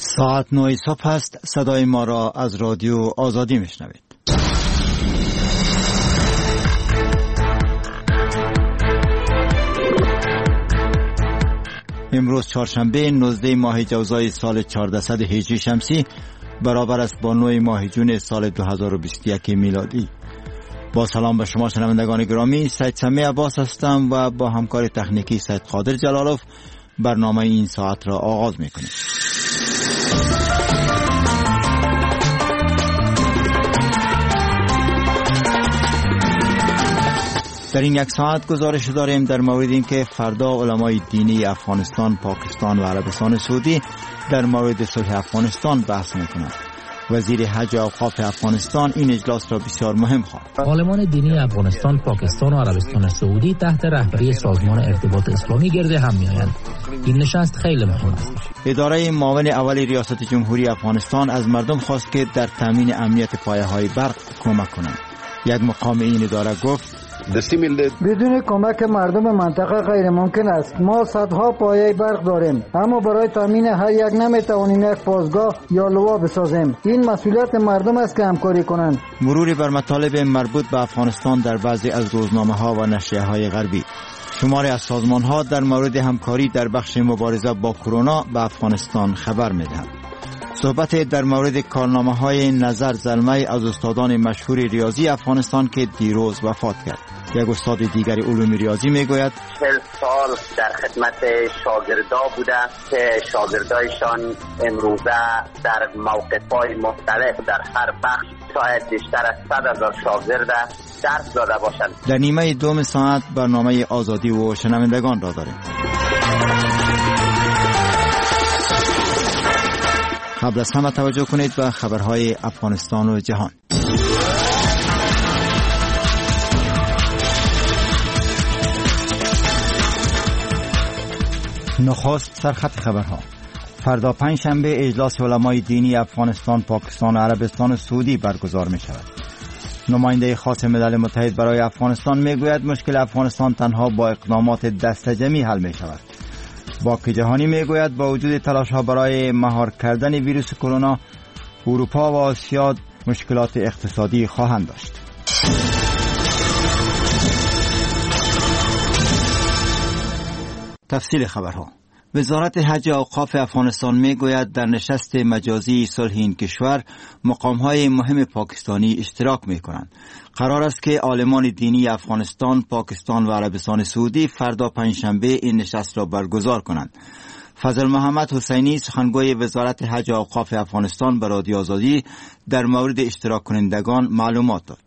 ساعت 9 صبح است. صدای ما را از رادیو آزادی میشنوید. امروز چهارشنبه 19 ماه جوزای سال 1400 هجری شمسی برابر است با 9 ماه جون سال 2021 میلادی. با سلام به شما شنوندگان گرامی، سید سمی عباس هستم و با همکار تکنیکی سید قادر جلالوف برنامه این ساعت را آغاز میکنیم. در این یک ساعت گزارش داریم در مورد اینکه فردا علمای دینی افغانستان، پاکستان و عربستان سعودی در مورد صلح افغانستان بحث میکنند. وزیر حج و اوقاف افغانستان این اجلاس را بسیار مهم خواند. عالمان دینی افغانستان، پاکستان و عربستان سعودی تحت رهبری سازمان ارتباط اسلامی گرد هم میآیند. این نشست خیلی مهم است. اداره معاون اول ریاست جمهوری افغانستان از مردم خواست که در تامین امنیت پایه‌های برق کمک کنند. یک مقام این اداره گفت بدون کمک مردم منطقه غیر ممکن است. ما صدها پایه برق داریم، اما برای تامین هر یک نمیتوانیم یک پازگاه یا لوا بسازیم. این مسئولیت مردم است که همکاری کنند. مروری بر مطالب مربوط به افغانستان در بعضی از روزنامه‌ها و نشریه‌های غربی. شماری از سازمان‌ها در مورد همکاری در بخش مبارزه با کرونا به افغانستان خبر می‌دهند. صحبت در مورد کارنامه‌های نظر زلمه از استادان مشهور ریاضی افغانستان که دیروز وفات کرد. یک استاد دیگری علوم ریاضی میگوید 40 سال در خدمت شاگردا بوده که شاگردایشان امروزه در موقع‌های مختلف در هر بخش شاید بیشتر از 100,000 شاگرد درس داده باشند. در نیمه دوم ساعت برنامه آزادی و شنوندگان را داریم. قبل از همه توجه کنید به خبرهای افغانستان و جهان. نخست سرخط خبرها. فردا پنجشنبه اجلاس علمای دینی افغانستان، پاکستان و عربستان سعودی برگزار می شود. نماینده خاص ملل متحد برای افغانستان می گوید مشکل افغانستان تنها با اقدامات دسته‌جمعی حل می شود. بانک جهانی می گوید با وجود تلاش ها برای مهار کردن ویروس کرونا، اروپا و آسیا مشکلات اقتصادی خواهند داشت. تفصیل خبرها. وزارت حج و اوقاف افغانستان می گوید در نشست مجازی صلح این کشور مقام‌های مهم پاکستانی اشتراک می کنند. قرار است که عالمان دینی افغانستان، پاکستان و عربستان سعودی فردا پنجشنبه این نشست را برگزار کنند. فضل محمد حسینی سخنگوی وزارت حج و اوقاف افغانستان به رادیو آزادی در مورد اشتراک کنندگان معلومات داد.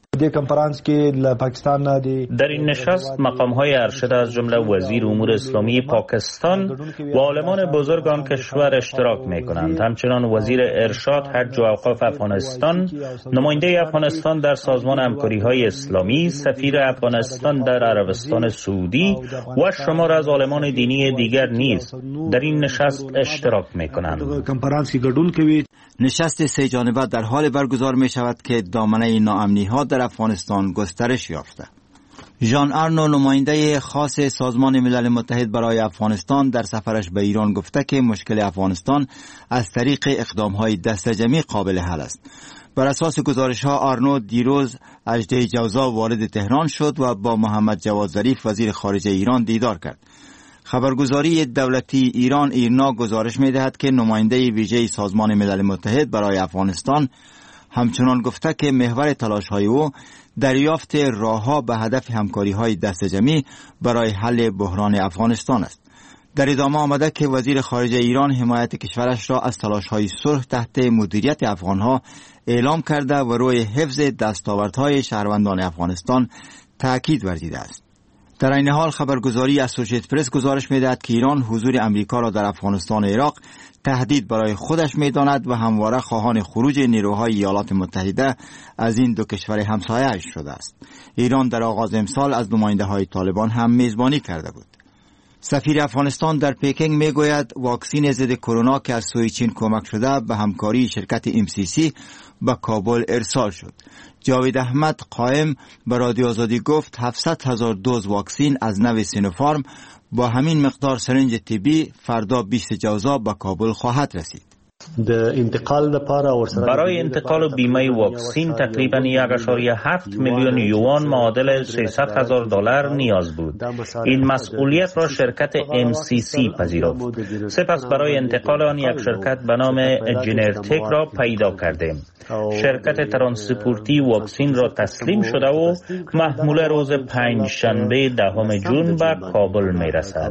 در این نشست مقام‌های ارشد از جمله وزیر امور اسلامی پاکستان و عالمان بزرگ آن کشور اشتراک می‌کنند. همچنان وزیر ارشاد حج و اوقاف افغانستان، نماینده افغانستان در سازمان همکاری‌های اسلامی، سفیر افغانستان در عربستان سعودی و شمار از عالمان دینی دیگر نیز در این نشست اشتراک می‌کنند. نشست سه جانبه در حال برگزار می شود که دامنه ناامنی‌ها در افغانستان گسترش یافته. ژان آرنو، نماینده خاص سازمان ملل متحد برای افغانستان، در سفرش به ایران گفته که مشکل افغانستان از طریق اقدام‌های دسته‌جمعی قابل حل است. بر اساس گزارش‌ها آرنو دیروز 18 جوزا وارد تهران شد و با محمد جواد ظریف وزیر خارجه ایران دیدار کرد. خبرگزاری دولتی ایران ایرنا گزارش می‌دهد که نماینده ویژه سازمان ملل متحد برای افغانستان همچنان گفته که محور تلاش‌های او دریافت راه‌ها به هدف همکاری‌های دسته‌جمعی برای حل بحران افغانستان است. در ادامه آمده که وزیر خارجه ایران حمایت کشورش را از تلاش‌های صلح تحت مدیریت افغان‌ها اعلام کرده و روی حفظ دستاوردهای شهروندان افغانستان تأکید ورزیده است. در این حال خبرگزاری اسوسییتد پرس گزارش می‌دهد که ایران حضور امریکا را در افغانستان و عراق تهدید برای خودش می‌داند و همواره خواهان خروج نیروهای ایالات متحده از این دو کشور همسایه‌اش شده است. ایران در آغاز امسال از نماینده‌های طالبان هم میزبانی کرده بود. سفیر افغانستان در پکینگ میگوید واکسن ضد کرونا که از سوی چین کمک شده به همکاری شرکت MCC به کابل ارسال شد. جاوید احمد قائم به رادیو آزادی گفت 700,000 دوز واکسن از نوع سینوفارم با همین مقدار سرنج طبی فردا 20 جوزا به کابل خواهد رسید. برای انتقال و بیمه واکسین تقریباً 1.7 میلیون یوان معادل $300,000 نیاز بود. این مسئولیت را شرکت MCC پذیرفت. سپس برای انتقال آن یک شرکت به نام جنرتک را پیدا کردیم. شرکت ترانسپورتی واکسین را تسلیم شده و محمول روز پنجشنبه 10 جون به کابل می رسد.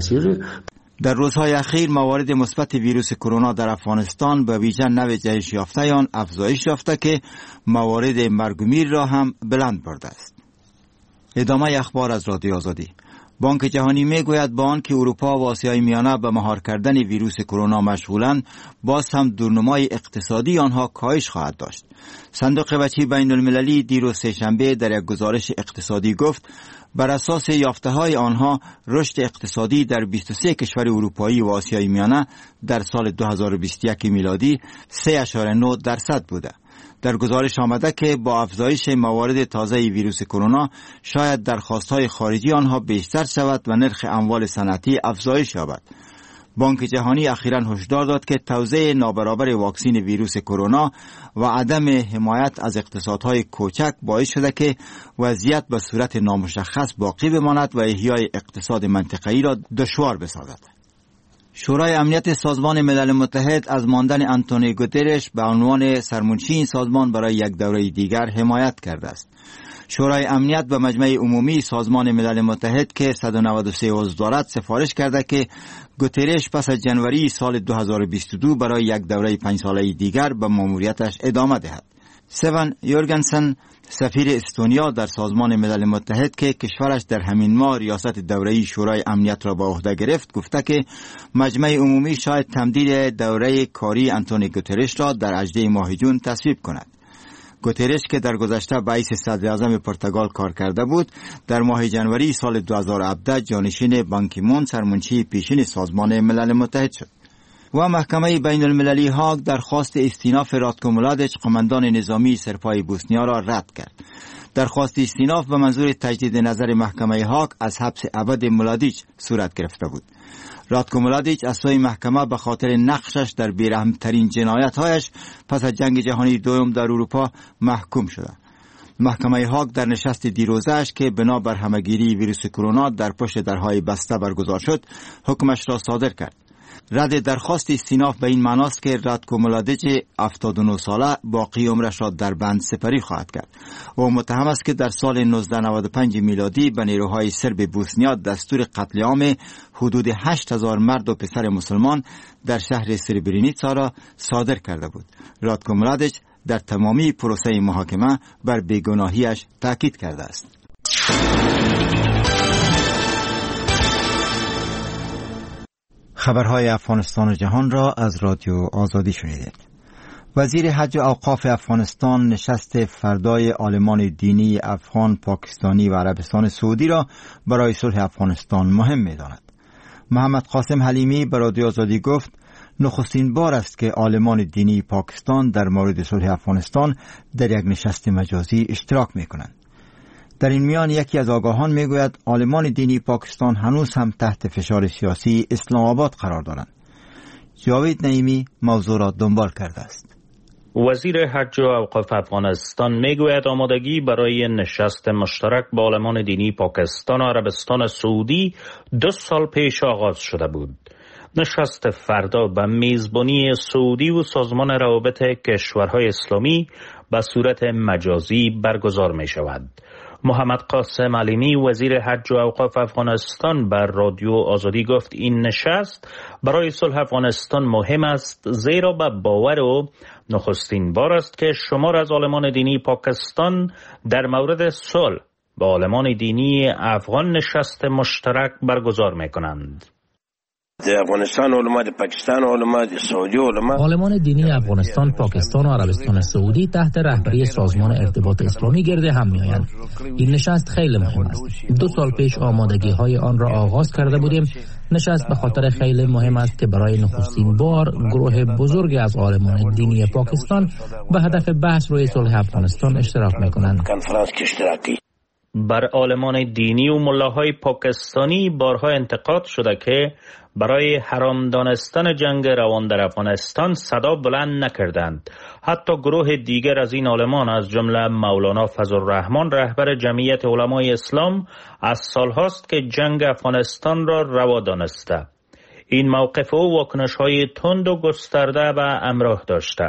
در روزهای اخیر موارد مثبت ویروس کرونا در افغانستان به ویژه نوع جهش یافته آن افزایش یافته که موارد مرگ و میر را هم بلند برده است. ادامه اخبار از رادیو آزادی. بانک جهانی می گوید با آنکه اروپا و آسیای میانه به مهار کردن ویروس کرونا مشغولند، باز هم دورنمای اقتصادی آنها کاهش خواهد داشت. صندوق بچی بین المللی دیروز سه‌شنبه در یک گزارش اقتصادی گفت بر اساس یافته‌های آنها رشد اقتصادی در 23 کشور اروپایی و آسیای میانه در سال 2021 میلادی 3.9% بوده. در گزارش آمده که با افزایش موارد تازه ویروس کرونا شاید درخواست‌های خارجی آنها بیشتر شود و نرخ اموال صنعتی افزایش یابد. بانک جهانی اخیراً هشدار داد که توزیع نابرابر واکسن ویروس کرونا و عدم حمایت از اقتصادهای کوچک باعث شده که وضعیت به صورت نامشخص باقی بماند و احیای اقتصاد منطقه‌ای را دشوار بسازد. شورای امنیت سازمان ملل متحد از ماندن آنتونیو گوترش به عنوان سرمنشی این سازمان برای یک دوره دیگر حمایت کرده است. شورای امنیت به مجمع عمومی سازمان ملل متحد که 193 عضو دارد سفارش کرده که گوترش پس از جنوری سال 2022 برای یک دوره 5 ساله دیگر به ماموریتش ادامه دهد. سیون یورگنسن سفیر استونیا در سازمان ملل متحد که کشورش در همین ماه ریاست دوره‌ای شورای امنیت را به عهده گرفت گفته که مجمع عمومی شاید تمدید دوره کاری آنتونیو گوترش را در 18 ماه جون تصویب کند. گوترش که در گذشته به حیث صدر اعظم پرتغال کار کرده بود، در ماه جنوری سال 2017 جانشین بان کی مون سرمنشی پیشین سازمان ملل متحد شد. و محکمه بین المللی هاگ درخواست استیناف راتکو ملادیچ قماندان نظامی سرپای بوسنیا را رد کرد. درخواست استیناف به منظور تجدید نظر محکمه هاگ از حبس ابد ملادیچ صورت گرفته بود. راتکو ملادیچ از سوی محکمه به خاطر نقشش در بیرحم‌ترین جنایت‌هایش پس از جنگ جهانی دوم در اروپا محکوم شده. محکمه هاگ در نشست دیروزش که بنا بر همگیری ویروس کرونا در پشت درهای بسته برگزار شد، حکمش را صادر کرد. رد درخواست استیناف به این معناست که راتکو ملادیچ 79 ساله باقی عمرش را در بند سپری خواهد کرد. او متهم است که در سال 1995 میلادی به نیروهای سرب بوسنیا دستور قتل عام حدود 8000 مرد و پسر مسلمان در شهر سربرینیتسا را صادر کرده بود. راتکو ملادیچ در تمامی پروسه محاکمه بر بیگناهیش تاکید کرده است. خبرهای افغانستان و جهان را از رادیو آزادی شنیدید. وزیر حج و اوقاف افغانستان نشست فردای عالمان دینی افغان، پاکستانی و عربستان سعودی را برای صلح افغانستان مهم می‌داند. محمد قاسم حلیمی به رادیو آزادی گفت نخستین بار است که عالمان دینی پاکستان در مورد صلح افغانستان در یک نشست مجازی اشتراک می‌کنند. در این میان یکی از آگاهان میگوید عالمان دینی پاکستان هنوز هم تحت فشار سیاسی اسلام آباد قرار دارند. جاوید نعیمی موضوع را دنبال کرده است. وزیر حج و اوقاف افغانستان میگوید آمادگی برای نشست مشترک با عالمان دینی پاکستان و عربستان سعودی 2 سال پیش آغاز شده بود. نشست فردا به میزبانی سعودی و سازمان روابط کشورهای اسلامی به صورت مجازی برگزار می شود. محمد قاسم علیمی وزیر حج و اوقاف افغانستان بر رادیو آزادی گفت این نشست برای صلح افغانستان مهم است، زیرا به باور او نخستین بار است که شمار از عالمان دینی پاکستان در مورد صلح با عالمان دینی افغان نشست مشترک برگزار می کنند. افغانستان علما، پاکستان علما، سعودی علما. عالمان دینی افغانستان، پاکستان و عربستان سعودی تحت رهبری سازمان ارتباط اسلامی گرد هم میآیند. این نشست خیلی مهم است. 2 سال پیش آمادگی های آن را آغاز کرده بودیم. نشست به خاطر خیلی مهم است که برای نخستین بار گروه بزرگی از عالمان دینی پاکستان به هدف بحث روی صلح افغانستان اشتراک میکنند. کنفرانس اشتراکی. بر عالمان دینی و ملاهای پاکستانی بارها انتقاد شده که برای حرام دانستن جنگ روان در افغانستان صدا بلند نکردند. حتی گروه دیگر از این عالمان از جمله مولانا فضلالرحمن رهبر جمعیت علمای اسلام از سالهاست که جنگ افغانستان را روا دانسته. این موقف او واکنش‌های تند و گسترده و همراه داشته.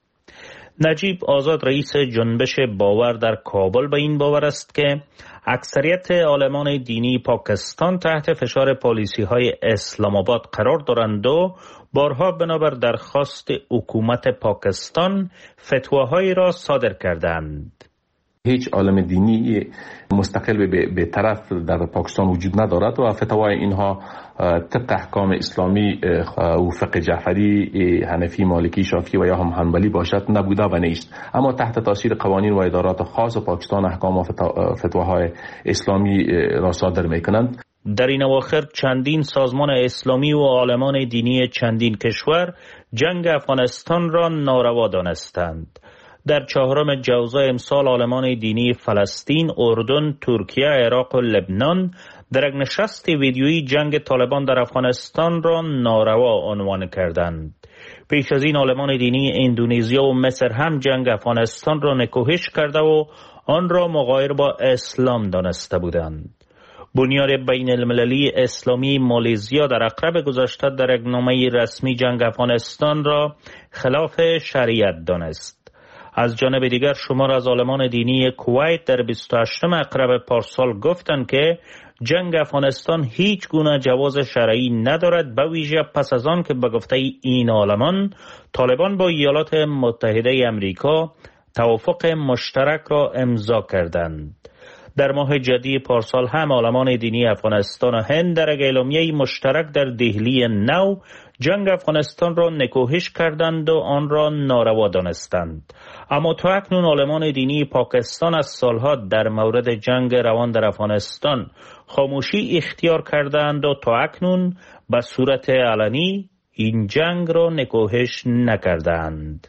نجیب آزاد رئیس جنبش باور در کابل به این باور است که اکثریت عالمان دینی پاکستان تحت فشار پالیسی‌های اسلام آباد قرار دارند و بارها بنابر درخواست حکومت پاکستان فتواهایی را صادر کردند. هیچ عالم دینی مستقل به طرف در پاکستان وجود ندارد و فتوای اینها طبق احکام اسلامی و فقه جعفری، حنفی، مالکی، شافعی و یا هم حنبلی باشد نبوده و نیست، اما تحت تاثیر قوانین و ادارات خاص پاکستان احکام و فتواهای اسلامی را صادر میکنند. در این اواخر چندین سازمان اسلامی و عالمان دینی چندین کشور جنگ افغانستان را ناروا دانستند. در 4 جوزای امسال عالمان دینی فلسطین، اردن، ترکیه، عراق و لبنان در یک نشست ویدیویی جنگ طالبان در افغانستان را ناروا عنوان کردند. پیش از این عالمان دینی اندونزیا و مصر هم جنگ افغانستان را نکوهش کرده و آن را مغایر با اسلام دانسته بودند. بنیاد بین المللی اسلامی مالزیا در اقرب گذشته در یک نامه رسمی جنگ افغانستان را خلاف شریعت دانست. از جانب دیگر شمار از عالمان دینی کویت در 28 اقرب پارسال گفتند که جنگ افغانستان هیچ گونه جواز شرعی ندارد، به ویژه پس از آن که به گفته این عالمان طالبان با ایالات متحده امریکا توافق مشترک را امضا کردند. در ماه جدی پارسال هم عالمان دینی افغانستان و هند در اعلامیه مشترک در دهلی نو جنگ افغانستان را نکوهش کردند و آن را ناروا دانستند. اما تا اکنون عالمان دینی پاکستان از سالها در مورد جنگ روان در افغانستان خاموشی اختیار کردند و تا اکنون به صورت علنی این جنگ را نکوهش نکردند.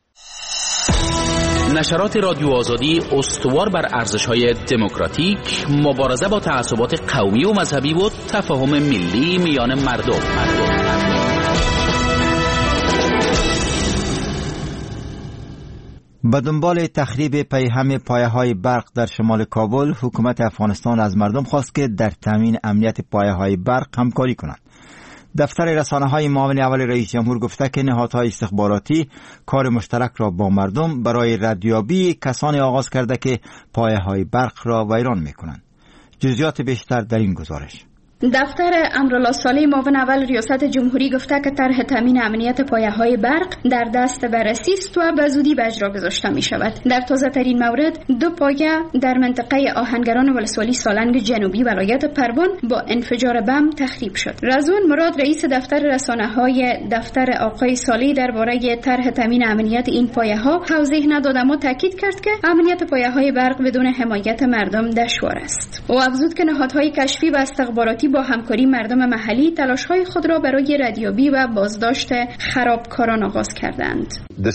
نشرات رادیو آزادی استوار بر ارزش‌های دموکراتیک، مبارزه با تعصبات قومی و مذهبی و تفاهم ملی میان مردم. به دنبال تخریب پیهم پایه‌های برق در شمال کابل، حکومت افغانستان از مردم خواست که در تامین امنیت پایه‌های برق همکاری کنند. دفتر رسانه‌های معاون اول رئیس جمهور گفته که نهادهای استخباراتی کار مشترک را با مردم برای ردیابی کسانی آغاز کرده که پایه‌های برق را ویران می‌کنند. جزئیات بیشتر در این گزارش. دفتر امرالله صالح معاون اول ریاست جمهوری گفته که طرح تامین امنیت پایه‌های برق در دست بررسی است و به زودی به اجرا گذاشته می شود. در تازه ترین مورد 2 پایه در منطقه آهنگران ولسوالی سالنگ جنوبی ولایت پروان با انفجار بم تخریب شد. رضوان مراد رئیس دفتر رسانه‌های دفتر آقای صالح درباره طرح تامین امنیت این پایه‌ها توضیح نداد، اما تاکید کرد که امنیت پایه‌های برق بدون حمایت مردم دشوار است. او افزود که نهادهای کشفی و استخباراتی با همکاری مردم محلی تلاش‌های خود را برای ردیابی و بازداشت خرابکاران آغاز کردند.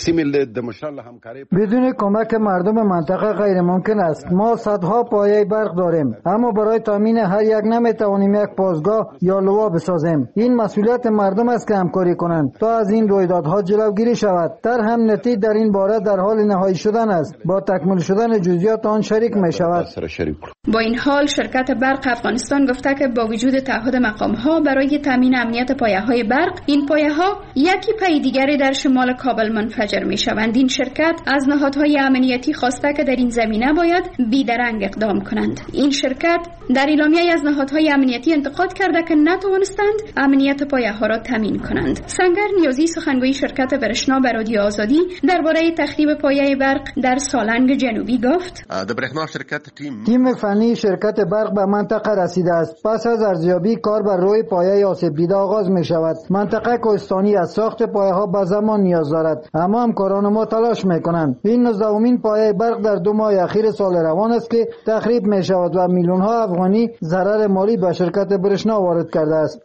بدون کمک مردم منطقه غیر ممکن است. ما صدها پایه برق داریم، اما برای تامین هر یک نمیتوانیم یک پازگاه یا لوا بسازیم. این مسئولیت مردم است که همکاری کنند تا از این رویدادها جلوگیری شود. هم نتیجه در این باره در حال نهایی شدن است. با تکمیل شدن جزئیات آن شریک می شود. با این حال شرکت برق افغانستان گفته که با وجود تعهد مقام‌ها برای تامین امنیت پایه‌های برق، این پایه‌ها یکی پای دیگری در شمال کابل منفجر می‌شوند. این شرکت از نهادهای امنیتی خواسته که در این زمینه باید بیدرنگ اقدام کنند. این شرکت در اعلامیه از نهادهای امنیتی انتقاد کرده که نتوانستند امنیت پایه‌ها را تامین کنند. سنگر نیازی سخنگوی شرکت برشنا به رادیو آزادی درباره تخریب پایه برق در سالنگ جنوبی گفت: تیم فنی شرکت برق به منطقه رسیده است. پس از ارزیابی کار بر روی پایه آسیب دیده آغاز می شود. منطقه کوهستانی از ساخت پایه ها به زمان نیاز دارد، اما همکاران ما تلاش می کنند. این 19مین پایه برق در 2 ماه اخیر سال روان است که تخریب می شود و میلیون ها افغانی ضرر مالی به شرکت برشنا وارد کرده است.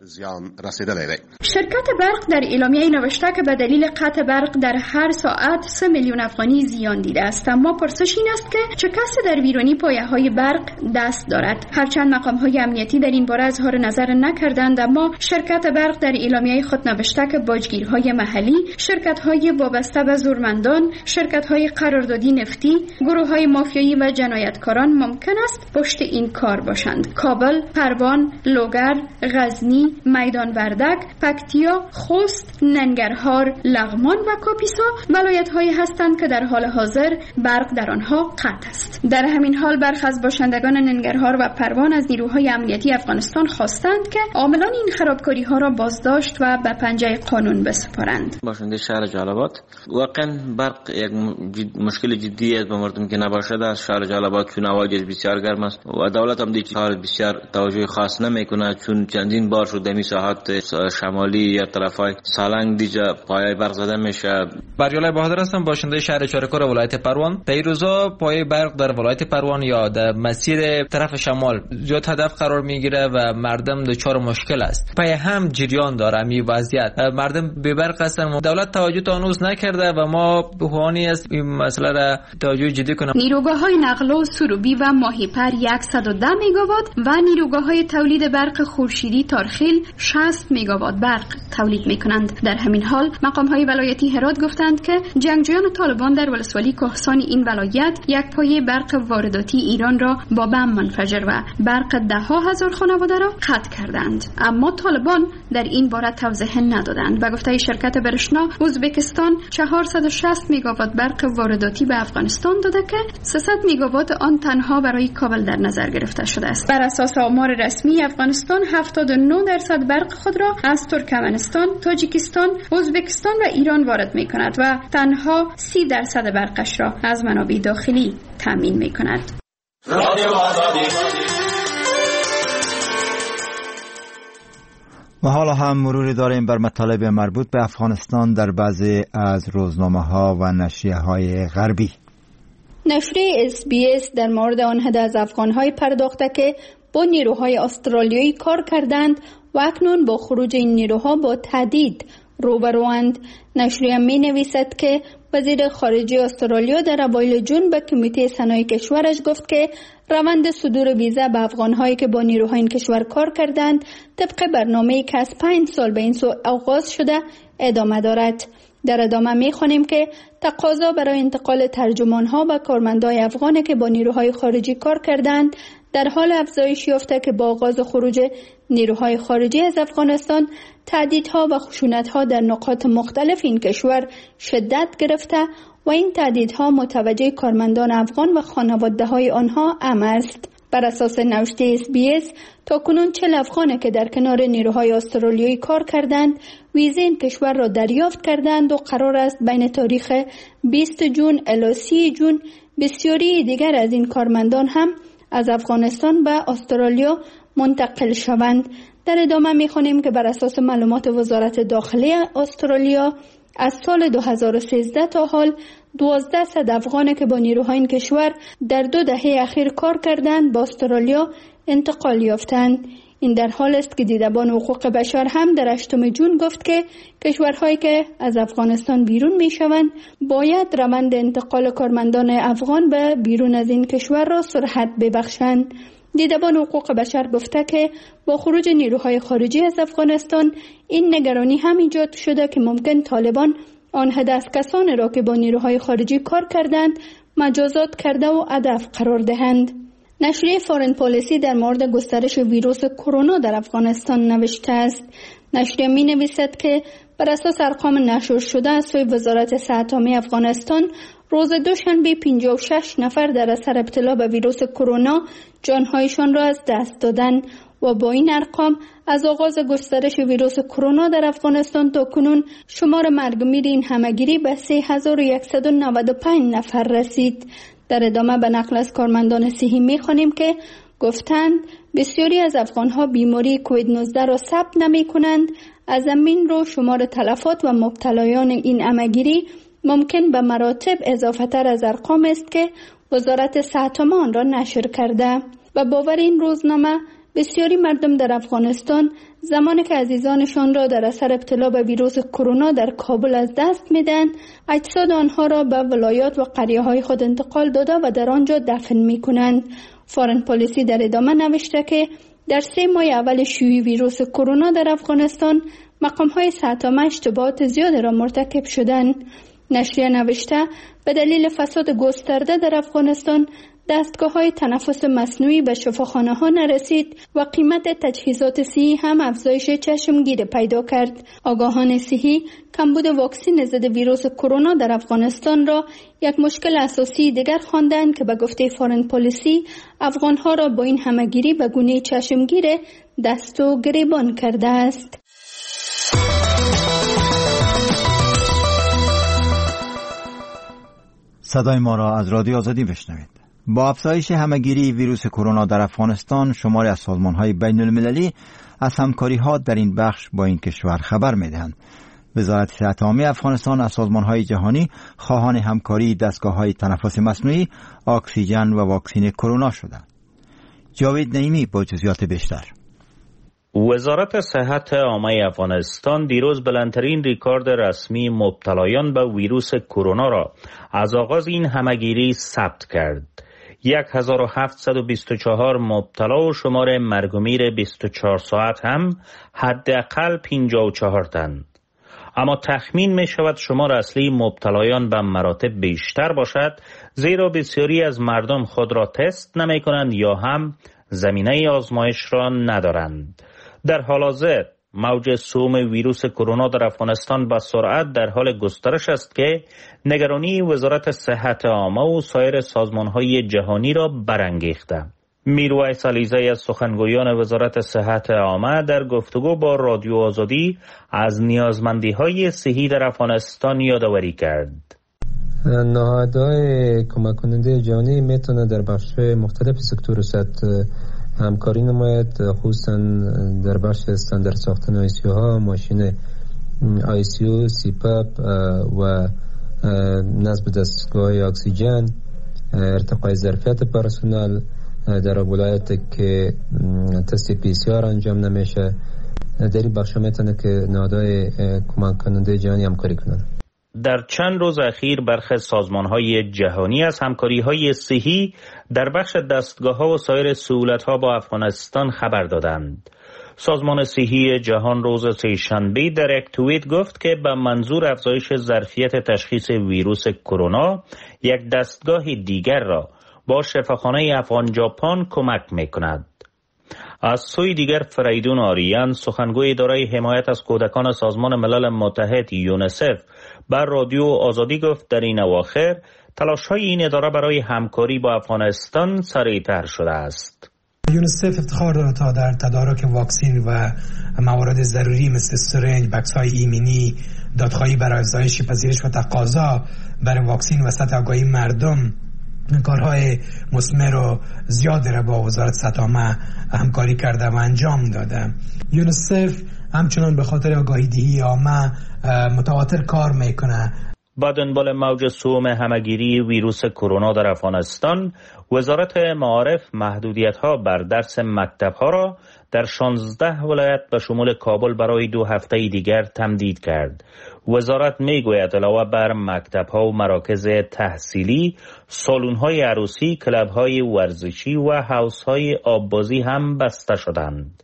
شرکت برق در اعلامیه نوشته که به دلیل قطع برق در هر ساعت 3 میلیون افغانی زیان دیده است. اما پرسش این است که چه کسی در ویرانی پایه‌های برق دست دارد؟ هرچند مقام‌های امنیتی در این باره اظهار نظر نکردند، اما شرکت برق در اعلامیه خود نوشته که باجگیرهای محلی، شرکت‌های وابسته به زورمندان، شرکت‌های قراردادی نفتی، گروه‌های مافیایی و جنایتکاران ممکن است پشت این کار باشند. کابل، پروان، لوگر، غزنی، میدان وردک، پکتیا، خوست، ننگرهار، لغمان و کاپیسا ولایت‌هایی هستند که در حال حاضر برق در آنها قطع است. در همین حال برخی از باشندگان ننگرهار و پروان از نیروهای امنیتی افغانستان خواستند که عاملان این خرابکاری‌ها را بازداشت و به پنجه قانون بسپارند. باشنده شهر جلال‌آباد، واقعا برق یک مشکل جدی است به مردم که نباشد. از شهر جلال‌آباد چون هوای بسیار گرم است و دولت هم دیگه کار بسیار توجه خاص نمیکنه، چون چندین بار شده می ساحات شمالی یا طرفای سالنگ دیگه پایه برق زده میشه. بریالای بهادر هستم، باشنده شهر چارکور ولایت پروان. پیروزا پایه برق در ولایت پروان یا در مسیر طرف شمال زیاد هدف قرار میگیره و مردم دچار مشکل است. پایه هم جریان داره می وضعیت، مردم بی برق هستن. دولت توجه تا هنوز نکرده و ما بهوانی است این مسئله را توجه جدی کنیم. نیروگاه‌های نقل و سروبی و ماهیپر 110 مگاوات و نیروگاه‌های تولید برق خورشیدی تارخیل 60 مگاوات برق تولید می‌کنند. در همین حال مقام‌های ولایتی هرات گفتند که جنگجویان طالبان در ولسوالی کهسان این ولایت یک پایه برق وارداتی ایران را با بم منفجر و برق 10,000 خانواده را قطع کردند. اما طالبان در این باره توضیح ندادند. به گفته شرکت برشنا، ازبکستان 460 مگاوات برق وارداتی به افغانستان داده که 300 مگاوات آن تنها برای کابل در نظر گرفته شده است. بر اساس آمار رسمی افغانستان 79% برق خود را از ترکمنستان، تاجیکستان، ازبکستان و ایران وارد می کند و تنها 30% برقش را از منابع داخلی تامین می کند. و حالا هم مروری داریم بر مطالب مربوط به افغانستان در بعضی از روزنامه‌ها و نشریه‌های غربی. نشریه SBS در مورد آن عده از افغان‌های پرداخته که با نیروهای استرالیایی کار کردند و اکنون با خروج این نیروها با تهدید روبروند. نشریه می نویسد که وزیر خارجه استرالیا در اوایل جون به کمیته صنایع کشورش گفت که روند صدور ویزا به افغان‌هایی که با نیروهای این کشور کار کردند طبق برنامه‌ای که از 5 سال به این سو آغاز شده ادامه دارد. در ادامه می‌خوانیم که تقاضا برای انتقال ترجمان‌ها و کارمندان افغانی که با نیروهای خارجی کار کردند در حال افزایش یافته که با آغاز خروج نیروهای خارجی از افغانستان تهدیدها و خشونت‌ها در نقاط مختلف این کشور شدت گرفته و این تهدیدها متوجه کارمندان افغان و خانواده‌های آنها است. بر اساس نوشته SBS تاکنون 40 افغانی که در کنار نیروهای استرالیایی کار کردند ویزه این کشور را دریافت کردند و قرار است بین تاریخ 20 جون الی 30 جون بسیاری دیگر از این کارمندان هم از افغانستان به استرالیا منتقل شوند. در ادامه می‌خوانیم که بر اساس معلومات وزارت داخلی استرالیا از سال 2013 تا حال 1200 افغانی که با نیروهای این کشور در 2 دهه اخیر کار کردند با استرالیا انتقال یافتند. این در حال است که دیدبان حقوق بشر هم در 8 جون گفت که کشورهایی که از افغانستان بیرون میشوند باید روند انتقال کارمندان افغان به بیرون از این کشور را سرعت ببخشند. دیدبان حقوق بشر گفته که با خروج نیروهای خارجی از افغانستان این نگرانی هم ایجاد شده که ممکن طالبان آن عده از کسانی را که با نیروهای خارجی کار کردند مجازات کرده و هدف قرار دهند. نشریه فارن پالیسی در مورد گسترش ویروس کرونا در افغانستان نوشته است. نشریه می نویسد که بر اساس ارقام نشر شده از سوی وزارت صحت عامه افغانستان روز دوشنبه 56 نفر در اثر ابتلا به ویروس کرونا جانهایشان را از دست دادند و با این ارقام از آغاز گسترش ویروس کرونا در افغانستان تا کنون شمار مرگ میر این همگیری به 3195 نفر رسید. در ادامه به نقل از کارمندان صحی می‌خوانیم که گفتند بسیاری از افغانها بیماری کووید 19 را ثبت نمی کنند. از همین رو شمار تلفات و مبتلایان این عمه‌گیری ممکن به مراتب اضافه تر از ارقام است که وزارت صحت آن را نشر کرده. و باور این روزنامه بسیاری مردم در افغانستان زمانی که عزیزانشان را در اثر ابتلا به ویروس کرونا در کابل از دست میدن، اجساد آنها را به ولایات و قریه‌های خود انتقال داده و در آنجا دفن میکنند. فارن پالیسی در ادامه نوشته که در 3 ماه اول شیوع ویروس کرونا در افغانستان مقام‌های صحت عامه اشتباهات زیادی را مرتکب شدند. نشریه نوشته به دلیل فساد گسترده در افغانستان دستگاه‌های تنفس مصنوعی به شفاخانه‌ها نرسید و قیمت تجهیزات صحی هم افزایش چشمگیر پیدا کرد. آگاهان صحی کمبود واکسن ضد ویروس کرونا در افغانستان را یک مشکل اساسی دیگر خواندند که به گفته فارن پالیسی افغان‌ها را با این همه‌گیری به گونه چشمگیر دست و گریبان کرده است. صدای ما را از رادیو آزادی بشنوید. با افزایش همه‌گیری ویروس کرونا در افغانستان، شماری از سازمان‌های بین‌المللی از همکاری‌ها در این بخش با این کشور خبر می‌دهند. وزارت صحت عامه افغانستان از سازمان‌های جهانی خواهان همکاری دستگاه‌های تنفس مصنوعی، اکسیژن و واکسن کرونا شدند. جاوید نعیمی با جزئیات بیشتر. وزارت صحت عامه افغانستان دیروز بلندترین ریکورد رسمی مبتلایان به ویروس کرونا را از آغاز این همه‌گیری ثبت کرد. 1724 مبتلا و شمار مرگ و میر 24 ساعت هم حداقل 54 تن. اما تخمین می شود شمار اصلی مبتلایان به مراتب بیشتر باشد، زیرا بسیاری از مردم خود را تست نمی کنند یا هم زمینه آزمایش را ندارند. در حال حاضر موج سوم ویروس کرونا در افغانستان با سرعت در حال گسترش است که نگرانی وزارت صحت عامه و سایر سازمان‌های جهانی را برانگیخته. میرویس علیزی از سخنگویان وزارت صحت عامه در گفتگو با رادیو آزادی از نیازمندی‌های صحی در افغانستان یادآوری کرد. نهادهای کمک کننده جهانی میتونه در بخش‌های مختلف سکتور صحت همکاری نماید، خصوصا در بخش استاندارد ساختن آیسیو ها، ماشین آیسیو، سیپاپ و نصب دستگاه اکسیژن، ارتقای ظرفیت پرسنل در ولایت که تست پی سی آر انجام نمیشه. در این بخش میتونه که نهادهای کمک کننده جهانی همکاری کنند. در چند روز اخیر برخی سازمان‌های جهانی از همکاری‌های صحی در بخش دستگاه‌ها و سایر سهولت‌ها با افغانستان خبر دادند. سازمان صحی جهان روز سه‌شنبه در یک توییت گفت که به منظور افزایش ظرفیت تشخیص ویروس کرونا یک دستگاه دیگر را با شفاخانه افغان ژاپن کمک می‌کند. از سوی دیگر فریدون آریان سخنگوی اداره حمایت از کودکان سازمان ملل متحد یونیسف بر رادیو آزادی گفت در این اواخر تلاش‌های این اداره برای همکاری با افغانستان سریع‌تر شده است. یونیسف افتخار دارد تا در تدارک واکسن و موارد ضروری مثل سرنج، بکس‌های ایمنی، دادخواهی برای افزایش پذیرش و تقاضا برای واکسن و سطح آگاهی مردم کارهای مثمر و زیادی را با وزارت صحت عامه همکاری کرده و انجام داده. یونیسف همچنان به خاطر آگاهی دهی عامه متواتر کار میکنه. با دنبال موج سوم همه‌گیری ویروس کرونا در افغانستان، وزارت معارف محدودیت‌ها بر درس مکتب‌ها را در 16 ولایت به شمول کابل برای 2 هفته دیگر تمدید کرد. وزارت میگوید علاوه بر مکتب‌ها و مراکز تحصیلی، سالن‌های عروسی، کلب‌های ورزشی و حوض‌های آببازی هم بسته شدند.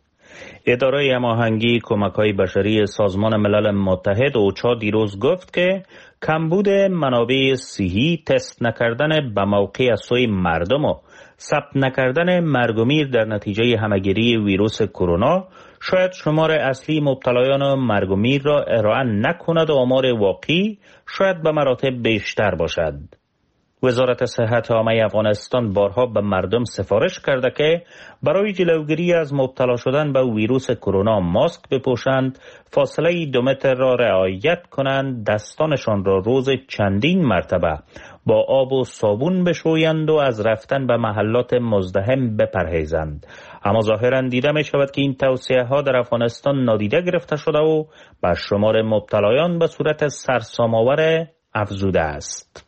اداره هماهنگی کمک‌های بشری سازمان ملل متحد اوچا دیروز گفت که کمبود منابع صحی، تست نکردن به موقع از سوی مردم و ثبت نکردن مرگ و میر در نتیجه همه‌گیری ویروس کرونا شاید شمار اصلی مبتلایان و مرگ و میر را ارائه نکند و آمار واقعی شاید به مراتب بیشتر باشد. وزارت صحت عامه افغانستان بارها به مردم سفارش کرده که برای جلوگیری از مبتلا شدن به ویروس کرونا ماسک بپوشند، فاصله 2 متر را رعایت کنند، دستانشان را روز چندین مرتبه با آب و صابون بشویند و از رفتن به محلات مزدحم بپرهیزند. اما ظاهرا دیده می شود که این توصیه ها در افغانستان نادیده گرفته شده و به شمار مبتلایان به صورت سرسام‌آور افزوده است.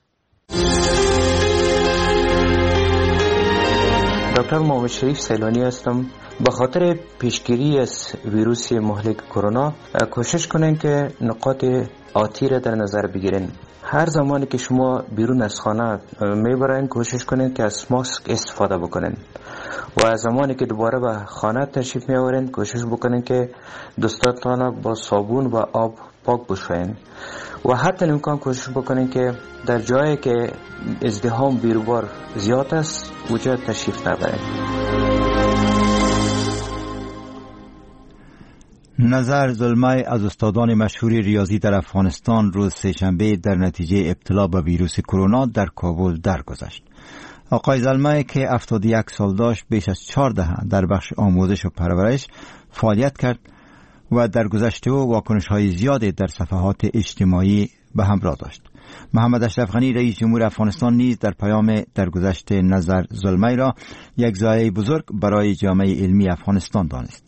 دکتر محمد شریف سیلانی هستم. به خاطر پیشگیری از ویروس مهلک کرونا کوشش کنین که نقاط آتی را در نظر بگیرین. هر زمانی که شما بیرون از خانه میبرین کوشش کنین که از ماسک استفاده بکنین و از زمانی که دوباره به خانه تشریف میآورین کوشش بکنین که دستاتان با صابون و آب پاک بشوین و حتی امکان کوشش بکنین که در جایی که ازدحام بیروبار زیاد است اونجا تشریف نبرین. نظر زلمه از استادان مشهور ریاضی در افغانستان روز سه‌شنبه در نتیجه ابتلا به ویروس کرونا در کابل درگذشت. آقای زلمه که 71 سال داشت بیش از 4 دهه در بخش آموزش و پرورش فعالیت کرد و در گذشته او واکنش‌های زیادی در صفحات اجتماعی به همراه داشت. محمد اشرف غنی رئیس جمهور افغانستان نیز در پیام درگذشت نظر زلمه را یک ضایعه بزرگ برای جامعه علمی افغانستان دانست.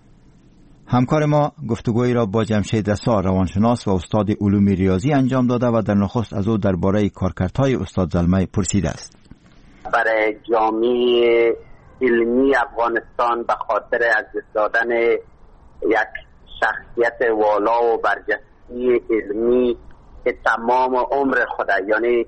همکار ما گفتگویی را با جمشید رسا روانشناس و استاد علوم ریاضی انجام داده و در نخست از او درباره کارکردهای استاد زلمه پرسیده است. برای جامعه علمی افغانستان به خاطر از دادن یک شخصیت والا و برجسته علمی که تمام عمر خود یعنی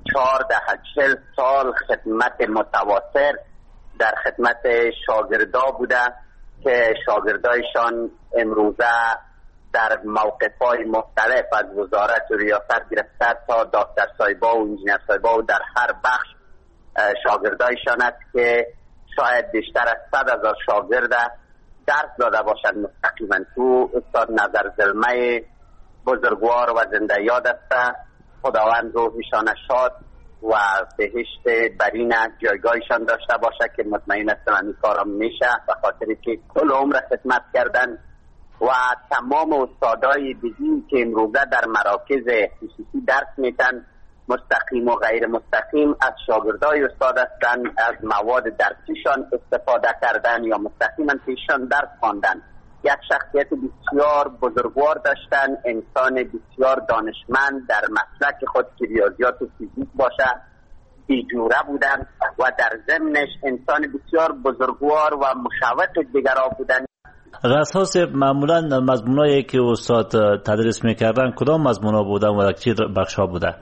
40 سال خدمت متواتر در خدمت شاگردا بوده که شاگردایشان امروزه در موقف‌های مختلف از وزارت و ریاست گرفته تا دکتر صاحبا و انجینر صاحبا و در هر بخش شاگردایشان است که شاید بیشتر از 100,000 شاگرد درس داده باشند مستقیما. تو استاد نظر زلمه بزرگوار و زنده یاد است. خداوند روحشان شاد و بهشت برین جایگاهشان داشته باشه که مطمئن هستم این کارم میشه به خاطر که کل عمر خدمت کردن و تمام استادای دیگی که امروزه در مراکز خصوصی درس میتن مستقیم و غیر مستقیم از شاگردای استاد هستند، از مواد درسیشان استفاده کردن یا مستقیما پیششان درس خواندن. یک شخصیت بسیار بزرگوار داشتن، انسان بسیار دانشمند در مسلک خود که ریاضیات و فیزیک باشه بیجوره بودن و در ضمنش انسان بسیار بزرگوار و مشوق دیگران بودن. اساس معمولا مضمونایی که استاد تدریس میکردن کدام مضمونا بودن و چه بخشا بودن؟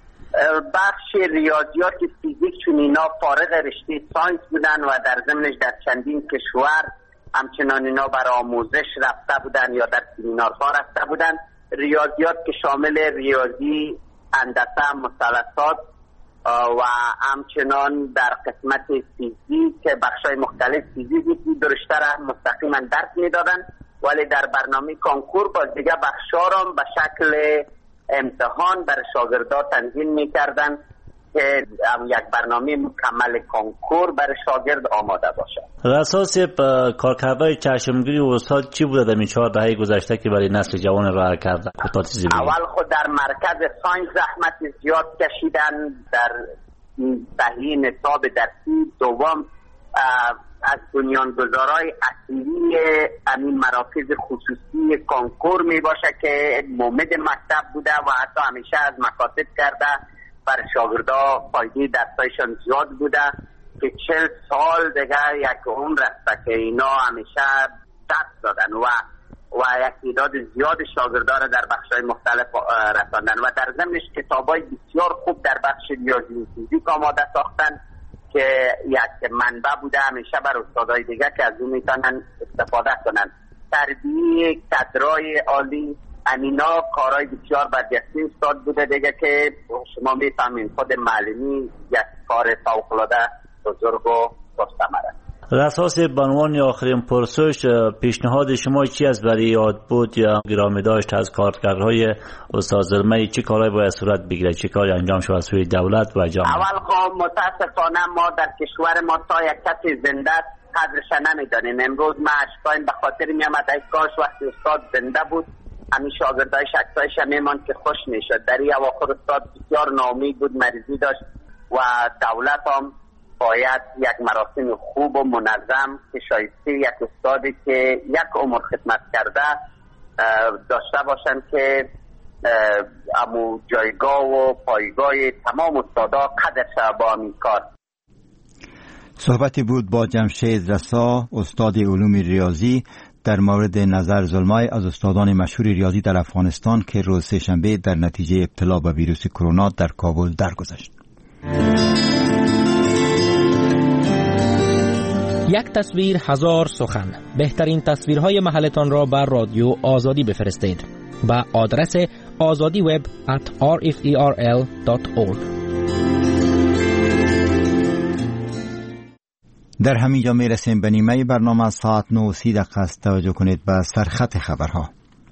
بخش ریاضیات فیزیک چون اینا فارغ رشته ساینس بودن و در ضمنش در چندین کشور همچنان اینا برای آموزش رفته بودن یا در سمینارها رفته بودن. ریاضیات که شامل ریاضی، هندسه، مثلثات و همچنان در قسمت فیزیک که بخشای مختلف فیزیکی درشتر مستقیما درس میدادن، ولی در برنامه کنکور باز دیگه بخشا را به شکل امتحان بر شاگردا تنظیم میکردن که یک برنامه مکمل کنکور بر شاگرد آماده باشه. اساس کارکردهای چشمگیری استاد چی بوده در این 4 دهه گذشته که برای نسل جوان راه کرده؟ اول خود در مرکز ساینس زحمت زیاد کشیدن در صحیح نصاب درسی. دوم از بنیانگذارای اصلی همین مراکز خصوصی کنکور می باشه که مومد مکتب بوده و حتی همیشه از مکاتب کرده بر شاگردا فایده درسایشان زیاد بوده که 40 سال دیگه یک عمر است که اینا همیشه درس دادن و یک تعداد زیاد شاگردا را در بخش‌های مختلف رساندن و در ضمنش کتابای بسیار خوب در بخش ریاضی و فیزیک آماده ساختن که یک منبع بوده همیشه بر استادای دیگه که از اون میتونن استفاده کنن. تربیه کادرای عالی امینا کارهای بسیار برجسته استاد بوده دیگه که شما میفهمین خود معلمی یک کار فوق‌العاده بزرگ و پرثمر است. در اساس بنوان آخرین پرسش، پیشنهاد شما چی است برای یاد بود یا گرامی داشت از کارکردهای استاد زلمه؟ چه کارهایی باید صورت بگیره، چه کاری انجام شود از سوی دولت و جامعه؟ اول متاسفانه ما در کشور ما تا یک کسی زنده قدرش نمیدانیم. امروز ما اشکاین به خاطر میامد ای کاش وقتی استاد زنده بود همین شاگردای عکسایش میمان که خوش میشد. در این اواخر استاد بسیار ناامید بود، مریضی داشت و دولت هم باید یک مراسم خوب و منظم که شایسته یک استادی که یک عمر خدمت کرده داشته باشند که امو جایگاه و پایگاه تمام استادا قدر شد با همین کار. صحبتی بود با جمشید رسا، استاد علوم ریاضی، در مورد نظر زلمای از استادان مشهور ریاضی در افغانستان که روز سه‌شنبه در نتیجه ابتلا به ویروس کرونا در کابل درگذشت. یک تصویر هزار سخن. بهترین تصویرهای محلتان را بر رادیو آزادی بفرستید به آدرس azadiweb@rferl.org. در همینجا میرسیم به نیمه برنامه. ساعت 9:30 است. توجه کنید به سرخط خبرها.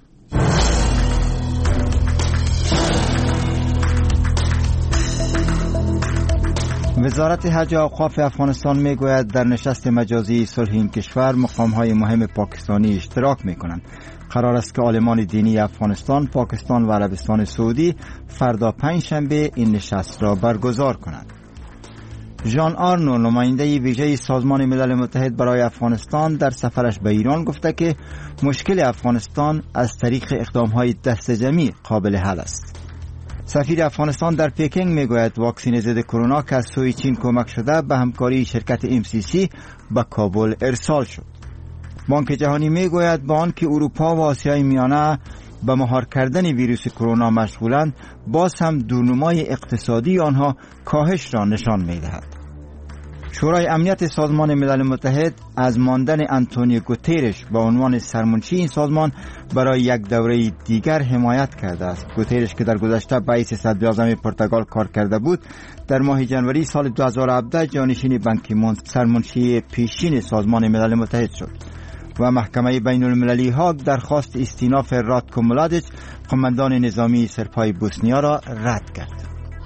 وزارت حج و اوقاف افغانستان میگوید در نشست مجازی صلح این کشور مقام‌های مهم پاکستانی اشتراک میکنند. قرار است که عالمان دینی افغانستان، پاکستان و عربستان سعودی فردا پنجشنبه این نشست را برگزار کنند. ژان آرنو، نماینده ویژه سازمان ملل متحد برای افغانستان، در سفرش به ایران گفته که مشکل افغانستان از طریق اقدام‌های دست جمعی قابل حل است. سفیر افغانستان در پکینگ میگوید واکسن ضد کرونا که از سوی چین کمک شده به همکاری شرکت MCC به کابل ارسال شد. بانک جهانی میگوید با آنکه اروپا و آسیای میانه به مهار کردن ویروس کرونا مشغولند، باز هم دورنمای اقتصادی آنها کاهش را نشان میدهد. شورای امنیت سازمان ملل متحد از ماندن آنتونیو گوترش به عنوان سرمنشی این سازمان برای یک دوره دیگر حمایت کرده است. گوترش که در گذشته به حیث صدر اعظم پرتغال کار کرده بود، در ماه ژانویه سال 2017 جانشین بان کی مون سرمنشی پیشین سازمان ملل متحد شد و محکمه بین المللی هاگ درخواست استیناف راتکو ملادیچ، قماندان نظامی سرپای بوسنیا را رد کرد.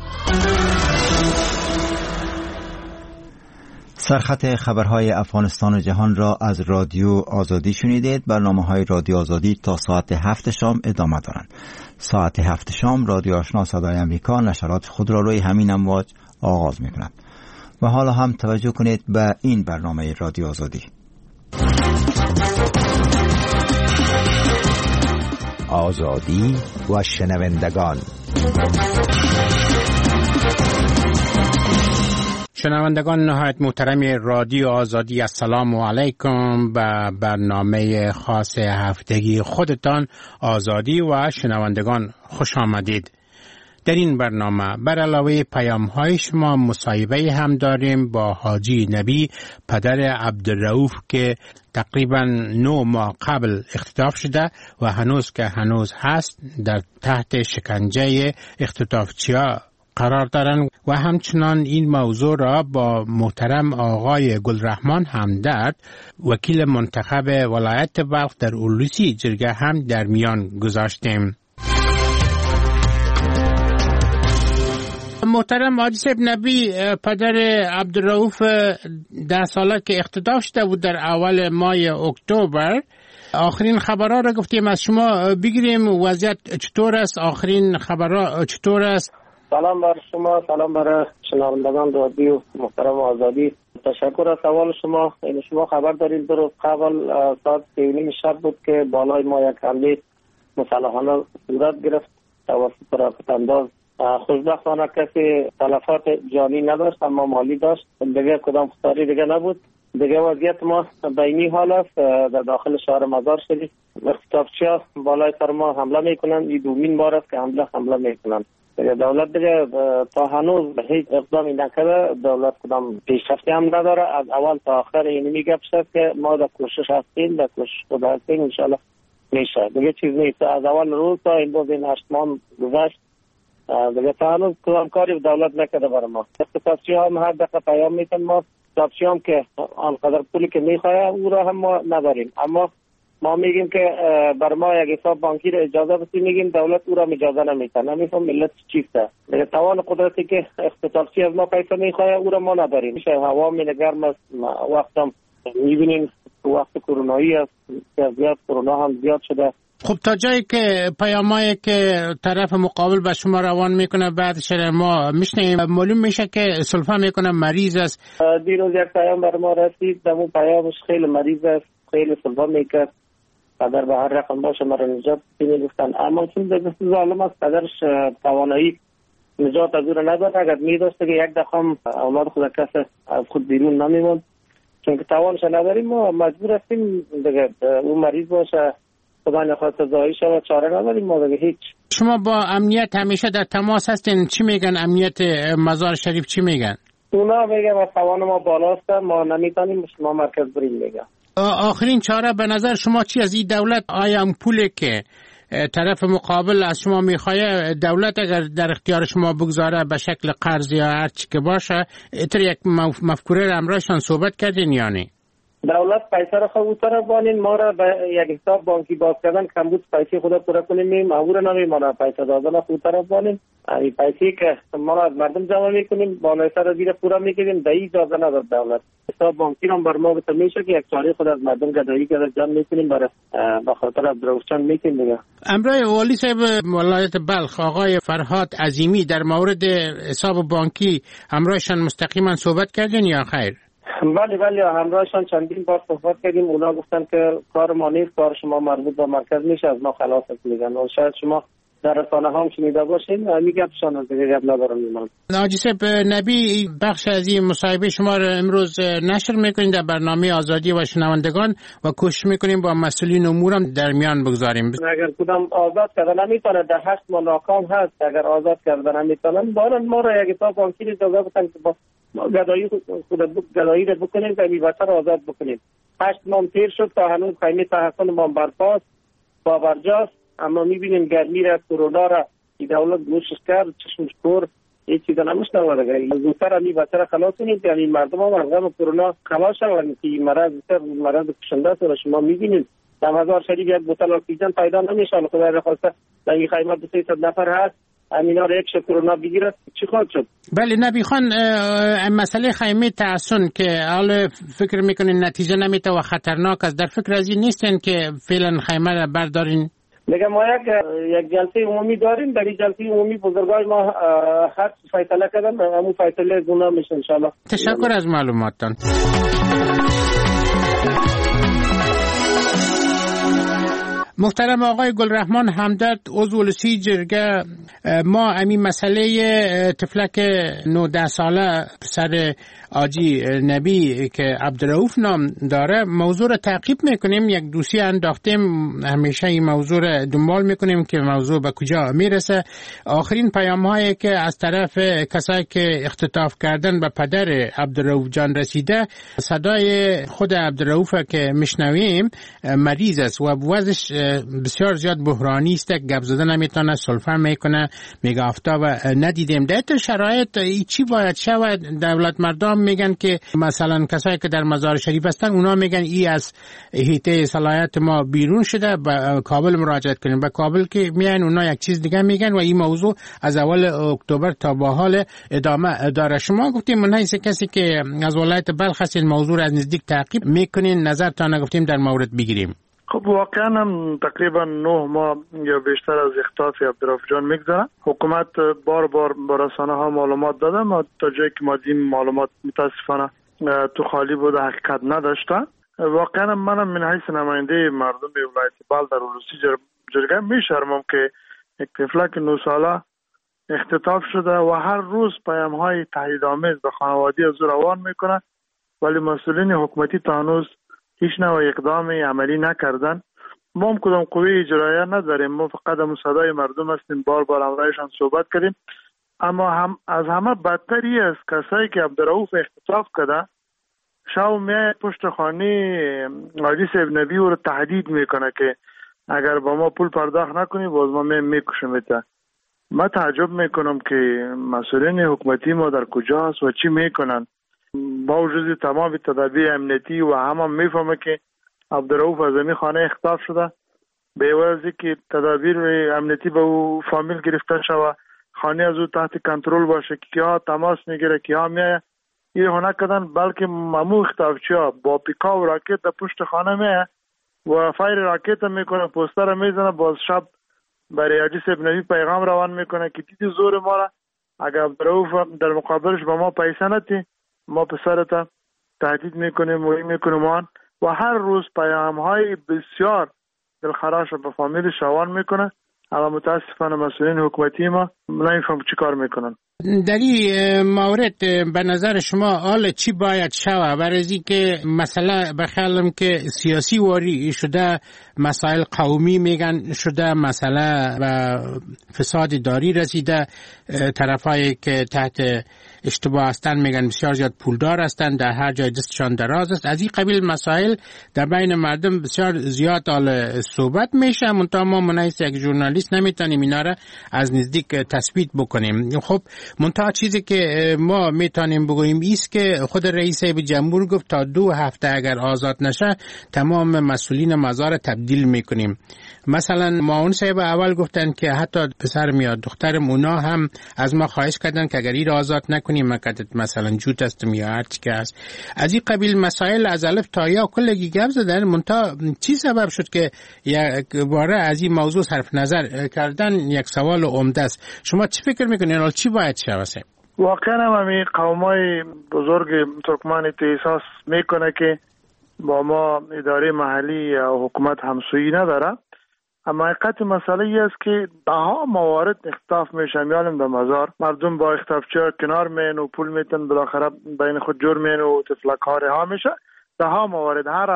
سرخط خبرهای افغانستان و جهان را از رادیو آزادی شنیدید. برنامه‌های رادیو آزادی تا ساعت 7 شام ادامه دارند. ساعت 7 شام رادیو آشنا صدای امریکا نشرات خود را روی همین امواج آغاز می‌کند. و حالا هم توجه کنید به این برنامه رادیو آزادی. آزادی و شنوندگان. شنوندگان نهایت محترم رادیو آزادی، السلام علیکم. به برنامه خاص هفتگی خودتان آزادی و شنوندگان خوش آمدید. در این برنامه بر علاوه پیام‌های شما مصاحبه هم داریم با حاجی نبی، پدر عبدالرؤوف که تقریبا 9 ماه قبل اختطاف شده و هنوز هست در تحت شکنجه اختطافچی‌ها قرار دارند و همچنان این موضوع را با محترم آقای گلرحمان همدرد، وکیل منتخب ولایت بلخ در اولوسی جرگه هم در میان گذاشتیم. محترم حاجی صاحب نبی، پدر عبدالرؤوف 10 ساله که اختطاف شده بود در اول ماه اکتبر، آخرین خبرها را گفتیم از شما بگیریم. وضعیت چطور است؟ آخرین خبرها چطور است؟ سلام بر شما، سلام بر شنوندگان رادیو محترم آزادی. تشکر از سوال شما. شما خبر دارید در قبل ساعت 3:30 شب بود که بالای ما یک حمله مسلحانه صورت گرفت توسط رافت انداز. خوشبختانه کسی تلفات جانی نداشت اما مالی داشت. دیگه کدام خساری دیگه نبود. دیگه وضعیت ما به این حال است. در داخل شهر مزار شریف اختطافچی‌ها بالای سر ما حمله میکنند. این دومین بار است که حمله میکنند. دولت دیگه تا هنوز هیچ اقدامی نکرده. دولت کدام پیشرفتی هم نداره. از اول تا آخر این میگه که ما در کوشش هستیم، در کوشش خود هستیم، انشالله میشه. دیگه چیز نیست. از اول روز تا این روز این 8 ماه گذشت دیگه تا هنوز کدام کاری دولت نکرده برای ما. اقتصادچی هم هر دقیقه پیام میتن ما اختتافچی هم که آنقدر پولی که میخواه او را هم ما نداریم. اما ما میگیم که بر ما یک حساب بانکی را اجازه بسی، میگیم دولت او را اجازه نمیده. نمیفهم ملت چیسته. توان قدرتی که اختتافچی از ما پیسه میخواه او را ما نداریم. میشه هوا گرم است. وقت هم میبینیم وقت کرونایی است، زیاد کرونا هم زیاد شده. خب تا جایی که پیامایی که طرف مقابل به شما روان میکنه بعدش ما میشنیم، معلوم میشه که سلفا میکنه مریض است. دیروز یک پیام بر ما رسید، دمو پیامش خیلی مریض است، خیلی سلفا میکرد، قدر به هر رقم باشه مرا نجات میگفتن. اما چون دست ظالم است، قدرش توانایی نجات از او را نداره. اگر میداشته که یک دقیقه اولاد خود کس از خود بیرون نمیموند، چون که توانش نداریم ما مجبور هستیم دیگه اون مریض باشه، خدا نخواست زایی شود، چاره نداریم ما دیگه هیچ. شما با امنیت همیشه در تماس هستین، چی میگن امنیت مزار شریف چی میگن؟ اونا میگن از توان ما بالاست، ما نمیتونیم، شما مرکز بریم میگن. آخرین چاره به نظر شما چی از این دولت؟ آیا اون پولی که طرف مقابل از شما میخواه دولت اگر در اختیار شما بگذاره به شکل قرض یا هر چی که باشه، اتر یک مفکوره را امرایشان صحبت کردین یا نه؟ دولت پیسه را خود طرف بانین، ما را به یک حساب بانکی باز کردن کمبود پیسه خود پورا کنیم، او را نمیم ما را پیسه دادن خود طرف بانین. این پیسه که ما را از مردم جمع میکنیم بالای سر زیر پورا میکنیم، در این اجازه نداد دولت. حساب بانکی را بر ما بتا میشه که یک چاره خود از مردم گدایی که جمع میکنیم برای به خاطر عبدالرحمن میکنیم دیگه. امرای والی صاحب ولایت بلخ آقای فرهاد عظیمی در مورد حساب بانکی همراهشان مستقیما صحبت کردین یا خیر؟ بله همراهشان چندین بار صحبت کردیم. اونا گفتن که کار ما نیست، کار شما مربوط به مرکز میشه، از ما خلاص میگن. و شاید شما در رسانه هم شنیده باشین، میگفتشان از دیگه گپ ندارم میمان. ناجی صاحب نبی بخش از این مصاحبه شما رو امروز نشر میکنیم در برنامه آزادی و شنوندگان و کوشش میکنیم با مسئولین امورم در میان بگذاریم. اگر کدام آزاد کردن نمیتونه، در 8 ماه ناکام هست، اگر آزاد کردن نمیتونن بارن ما را یک حساب بانکی اجازه بدن که با گدایی را بکنیم و این بچه را آزاد بکنیم. 8 ماه تیر شد تا هنوز خیمه تحصیل ما برپاست با برجاست. اما میبینیم گرمی را، کرونا را این دولت گوشش کرد، چشمش کور هیچ چیز نمیشنوه دیگه. زودتر این بچه را خلاص کنید، یعنی مردم هم از غم کرونا خلاص شوند که این مرض کشنده است. و شما میبینید در مزار شریف یک بوتل اکسیژن پیدا نمیشه. خدا را خواسته در این خیمه 200 نفر هست، امینا را یک کرونا بگیرد چی خواهد شد؟ بله نبی خان، مسئله خیمه تحصن که حالا فکر میکنین نتیجه نمیده و خطرناک است، در فکر از این نیستین که فعلا خیمه را بردارین؟ میگم ما یک جلسه عمومی داریم، در این جلسه عمومی بزرگای ما هر فیصله کردن، همون فیصله گونه میشه ان شاء الله. تشکر از معلوماتتان. محترم آقای گلرحمان همدرد عضو ولسی جرگه، ما همین مسئله طفلک 9-10 ساله پسر آجی نبی که عبدالرؤوف نام داره موضوع رو تعقیب میکنیم، یک دوسیه انداختیم، همیشه این موضوع رو دنبال میکنیم که موضوع به کجا میرسه. آخرین پیام هایی که از طرف کسایی که اختطاف کردن به پدر عبدالرؤوف جان رسیده، صدای خود عبدالرؤوف که میشنویم مریض است و وضعش بسیار زیاد بحرانی است، گپ زدن نمیتونه، سلفه میکنه، میگه آفتاب ندیدیم. در این شرایط چی باید شود؟ دولت مردم میگن که مثلا کسایی که در مزار شریف هستن اونا میگن ای از حیطه صلاحیت ما بیرون شده، به کابل مراجعه کنیم. به کابل که میان اونا یک چیز دیگه میگن و این موضوع از اول اکتبر تا با حال ادامه داره. شما گفتیم من حیث کسی که از ولایت بلخ هستین موضوع از نزدیک تعقیب میکنین، نظرتان گفتیم در مورد بگیریم. خب واقعا هم تقریبا 9 ماه یا بیشتر از اختطاف عبدالرؤوف جان میگذره. حکومت بار با رسانه ها معلومات داده، ما تا جایی که ما دیم معلومات متاسفانه تو خالی بوده، حقیقت نداشته. واقعا منم من حیث نماینده مردم ولایت بلخ در ولسی جرگه میشرمم که یک طفلک 9 ساله اختطاف شده و هر روز پیام های تهدیدآمیز به خانواده از روان میکنه، ولی مسئولین حکومتی تا هنوز هیچ نوع اقدامی عملی نکردن. ما هم کدام قوه اجرایه نداریم، ما فقط هم صدای مردم هستیم، بار امرایشان صحبت کردیم. اما هم از همه بدتری است کسایی که عبدالرؤوف اختطاف کرده شاو میای پشت خانه حاجی صاحب نبی رو تهدید میکنه که اگر با ما پول پرداخت نکنی باز ما میکشمت. ما تعجب میکنم که مسئولین حکومتی ما در کجا هست و چی میکنن. با وجود تمام تدابیر امنیتی و همه میفهمه که عبدالرؤوف از خانه اختطاف شده، به عوضی که تدابیر امنیتی به او فامیل گرفته شده، خانه از او تحت کنترل باشه که ها تماس میگیره که ها میایه، این هنر کردن بلکه ممو اختطافچی ها با پیکا و راکت در پشت خانه میایه و فایر راکت میکنه، پوستر میزنه، باز شب برای حاجی صاحب نبی پیغام روان میکنه که دیدی زور ما را، اگر عبدالرؤوف در مقابلش به ما پیسه نتی ما پسرتا تهدید میکنیم و میکنیم و هر روز پیام های بسیار دلخراش به فامیل شوان میکنه. اما متاسفانه مسئولین حکومتی ما نمیفهم چی کار میکنن. در این مورد به نظر شما حال چی باید شوه؟ برای اینکه مثلا بخیالم که سیاسی واری شده، مسائل قومی میگن شده، مثلا و فساد داری رسیده، طرفایی که تحت اشتباه هستن میگن بسیار زیاد پولدار هستن، در هر جای دستشان دراز است. از این قبیل مسائل در بین مردم بسیار زیاد صحبت میشه، منتها ما منعیس یک ژورنالیست نمیتونیم اینا را از نزدیک تثبیت بکنیم. خب منتها چیزی که ما میتونیم بگوییم ایست که خود رئیس جمهور گفت تا 2 هفته اگر آزاد نشه تمام مسئولین مزار تبدیل میکنیم. مثلا معاون صاحب اول گفتن که حتی پسر میاد دخترم اونا هم از ما خواهش کردن که اگر این آزاد نکنیم مکدت مثلا جوت هستم یا هر چی که هست. از این قبیل مسائل از الف تا یا کلگی گپ زدن، منتها چی سبب شد که یک باره از این موضوع صرف نظر کردن یک سوال عمده است. شما چی فکر میکنین چی باید شه؟ واقعا همین قومای بزرگ ترکمن احساس میکنه که با ما اداره محلی یا حکومت همسویی نداره، اما حقیقت مسئله ای است که ده ها موارد اختطاف میشه. میالم در مزار مردم با اختطافچی کنار مین و پول میتن، بالاخره بین خود جور مین و تفلک ها میشه. ده ها موارد هر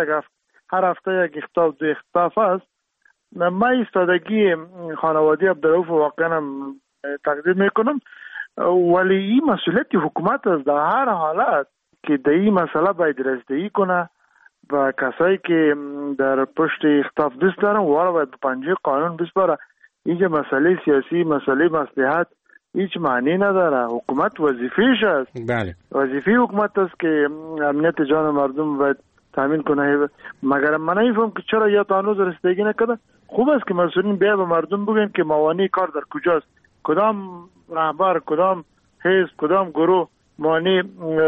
هفته یک اختطاف 2 اختطاف است. من ایستادگی خانواده عبدالرؤوف واقعا تقدیر میکنم، ولی این مسئولیت حکومت است در هر حالت که در این مسئله باید رسیدگی کنه و کسایی که در پشت اختطاف دست دارن وارا باید به پنجه قانون بسپاره. اینجا مسئله سیاسی، مسئله مصلحت هیچ معنی نداره. حکومت وظیفه‌اش است. بله. وظیفه حکومت است که امنیت جان مردم باید تامین کنه. مگر من نمیفهم که چرا یا تا هنوز رسیدگی نکرده. خوب است که مسئولین بیا به مردم بگن که موانع کار در کجاست، کدام رهبر، کدام حزب، کدام گروه مانع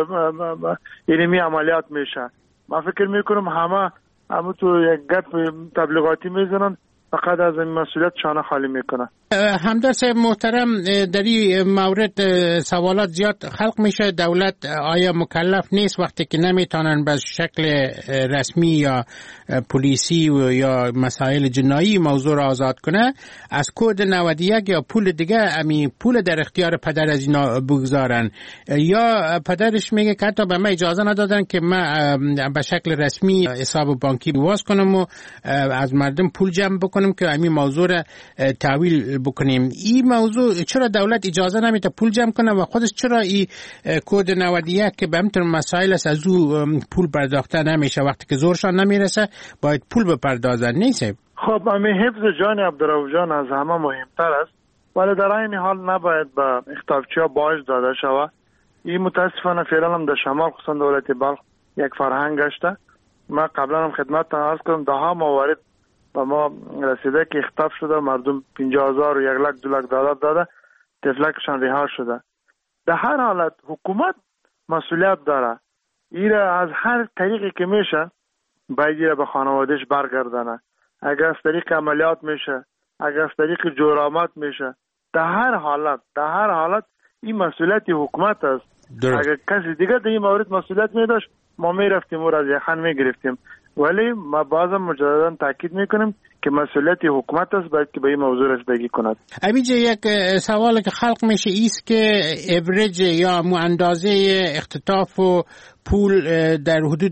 اینمی عملیات میشه. من فکر میکنم همه تو یک گپ تبلیغاتی میزنن، فقط از این مسئولیت شانه خالی میکنه. همدار صاحب محترم، در این مورد سوالات زیاد خلق میشه. دولت آیا مکلف نیست وقتی که نمیتونن به شکل رسمی یا پلیسی و یا مسائل جنایی موضوع را آزاد کنه، از کد 91 یا پول دیگه امی پول در اختیار پدر از اینا بگذارن؟ یا پدرش میگه که حتی به من اجازه ندادن که من به شکل رسمی حساب بانکی باز کنم و از مردم پول جمع بکنم که امی موضوع را تحویل بکنیم. این موضوع چرا دولت اجازه نمیده پول جمع کنه و خودش چرا این کد 91 که به همین مسائل است از او پول پرداخته نمیشه؟ وقتی که زورشان نمیرسه باید پول بپردازن، نیست؟ خب همین حفظ جان عبدالرؤوف جان از همه مهمتر است، ولی در این حال نباید به اختطافچی‌ها باج داده شود. این متاسفانه فعلا هم در شمال خصوصا دولت بلخ یک فرهنگ گشته. ما قبلا هم خدمت عرض کردم ده ها موارد و ما رسیده که اختطاف شده، مردم 50,000 و 1 لک 2 لک داده، تفلکشان رها شده. در هر حالت حکومت مسئولیت داره. ایره از هر طریقی که میشه باید ایره به خانوادهش برگردانه. اگر از طریق عملیات میشه، اگر از طریق جرامت میشه، در هر حالت این مسئولیت حکومت است. اگر کسی دیگه در این مورد مسئولیت میداشت ما میرفتیم و از یخن میگرفتیم، ولی ما بازم مجددا تاکید میکنیم که مسئولیت حکومت است باید که به این موضوع رسیدگی کند. ابیجه یک سوال که خلق میشه ایست که اوریج یا اندازه اختطاف و پول در حدود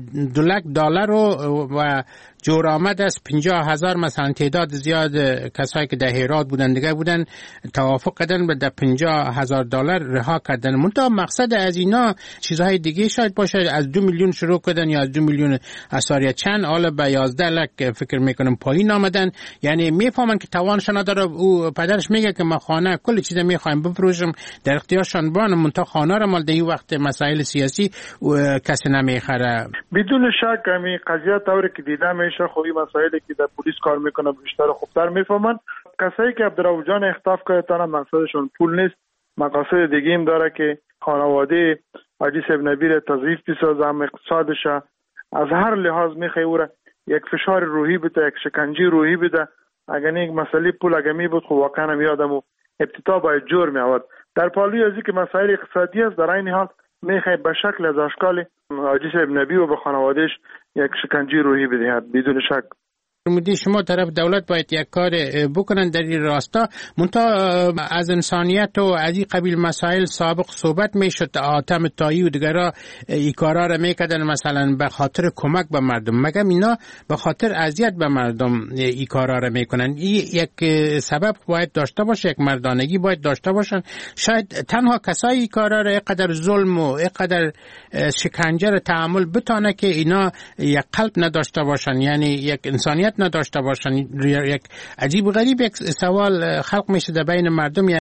$2 و جرامت از 50,000 مثلا تعداد زیاد کسایی که در هرات بودن دیگه بودن توافق کردن به $50,000 رها کردن. منتها مقصد از اینا چیزهای دیگه شاید باشه، از 2 میلیون شروع کردن یا از 2 میلیون اثاریه چند حالا به 11 لک فکر میکنم پایین پایین آمدن، یعنی میفهمن که توانش نداره. او پدرش میگه که ما خانه کل چیز میخوایم بفروشم، در اختیارشان بانم، منتها خانه را مال این وقت مسائل سیاسی کسی نمیخره. بدون شک همین قضیه طوری که دیده میشه، خب این مسائلی که در پلیس کار میکنه بیشتر خوبتر میفهمن. کسایی که عبدالرؤوف جان اختطاف کردن مقصدشون پول نیست، مقاصد دیگه هم داره که خانواده حاجی صاحب نبی تضعیف بسازه، اقتصادش از هر لحاظ میخواه او را یک فشار روحی بده، یک شکنجه روحی بده. اگر یک مسئله پول اگر می بود خب واقعا هم یادم ابتدا باید جور می آورد. در پالوی از که مسائل اقتصادی است، در این حال میخواه به شکل از اشکال حاجی صاحب نبی و به خانوادهش یک شکنجه روحی بدهد. بدون شک مدی شما طرف دولت باید یک کار بکنن در این راستا، منتها از انسانیت و از این قبیل مسائل سابق صحبت میشد. آتم تایی و دیگرها این کارا را میکردن مثلا به خاطر کمک به مردم، مگم اینا به خاطر اذیت به مردم این کارا را میکنن. این یک سبب باید داشته باشه، یک مردانگی باید داشته باشن. شاید تنها کسایی این کارا را اینقدر ظلم و اینقدر شکنجه را تحمل بتونه که اینا یک قلب نداشته باشن، یعنی یک انسانیت نداشته باشن. یک عجیب غریب یک سوال خلق میشه در بین مردم.